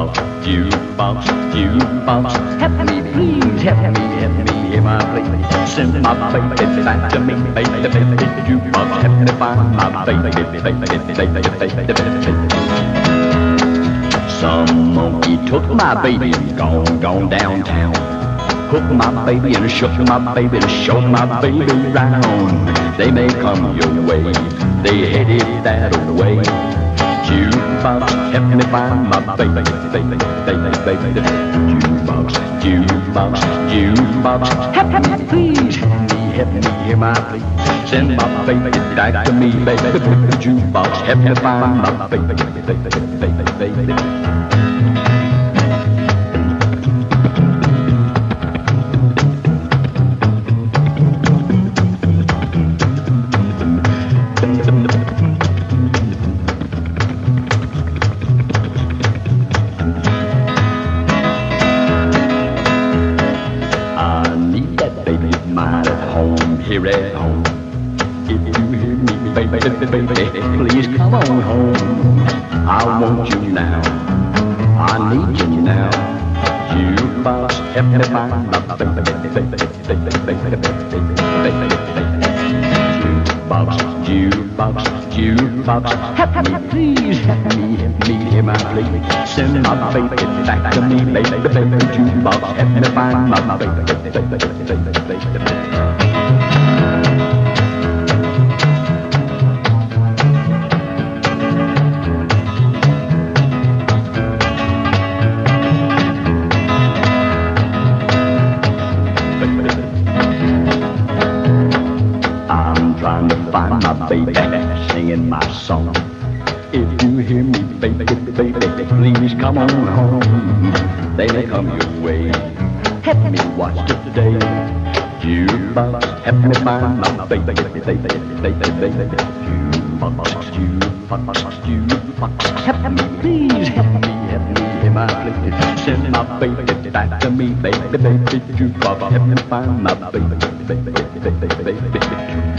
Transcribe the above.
jukebox, jukebox, jukebox. Help me, please, help me, hear my plea. Send my baby back to me, baby, baby, jukebox. Help me find my baby. Some monkey took my baby and gone downtown. Hook my baby and shook my baby and show my baby round. They may come your way, they headed that way. Jukebox, help me find my baby, baby, baby. Jukebox, jukebox, jukebox. Help me, please, help me hear my plea. Send my baby back to me, baby. Jukebox, help me find my baby, baby. Here at home, if you hear me, baby, please come on home. I want you now, I need you now. Jukebox, help me find my baby. Jukebox, jukebox, jukebox. Help me, please, help me hear my plea. Send my baby back to me, baby. Jukebox, help me find my baby. Trying to find my baby, singing my song. If you hear me, baby, please come on home. They may come your way. Help me watch today. Jukebox, help me find my baby, jukebox, jukebox, jukebox. Help me, please, help me hear my plea. Send my baby back to me, baby, jukebox, help me find my baby.